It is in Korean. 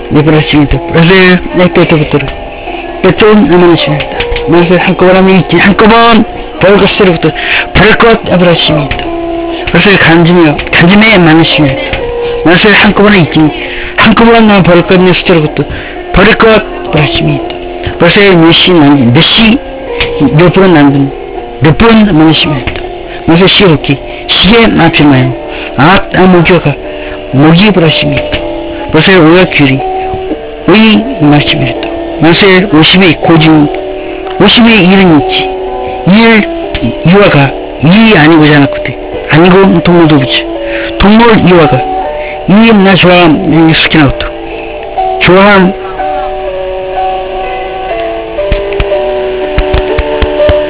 Nebrashinto, Brazil, Neketobutur, Peton, Amanishimita, Marcel Hankoramiti, Hankobon, Polgosteruto, Polkot, Abrashimito, Brazil Kanjimio, Kanjime, Manishimito, Marcel Hankobaniti, Hankobon, Polkot, Nesturuto, Polkot, Brashimito, Brazil Nishin, Beshi, Dupun and Dupun, Manishimito, Marcel Shiruki, Shie Mapimayo, At Amujoka, Mugi Brashimito, Brazil Uakuri. 의 말씀이었다. 요새 50의 고증, 50의 일은 있지. 유아가 이 아니고자 않았거든. 아니고 동물도 붙지. 동물 유아가 이 나 좋아하는 스키나우트. 좋아하는